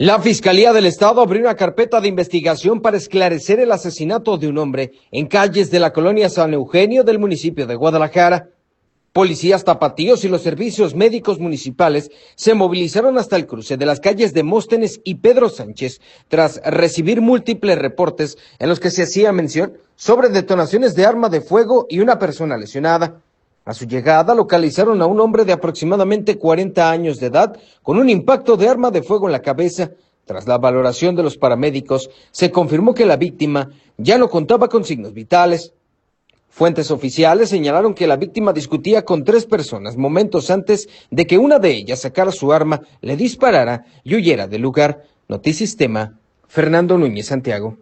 La Fiscalía del Estado abrió una carpeta de investigación para esclarecer el asesinato de un hombre en calles de la colonia San Eugenio del municipio de Guadalajara. Policías tapatíos y los servicios médicos municipales se movilizaron hasta el cruce de las calles Demóstenes y Pedro Sánchez tras recibir múltiples reportes en los que se hacía mención sobre detonaciones de arma de fuego y una persona lesionada. A su llegada localizaron a un hombre de aproximadamente 40 años de edad con un impacto de arma de fuego en la cabeza. Tras la valoración de los paramédicos, se confirmó que la víctima ya no contaba con signos vitales. Fuentes oficiales señalaron que la víctima discutía con 3 personas momentos antes de que una de ellas sacara su arma, le disparara y huyera del lugar. Notisistema, Fernando Núñez Santiago.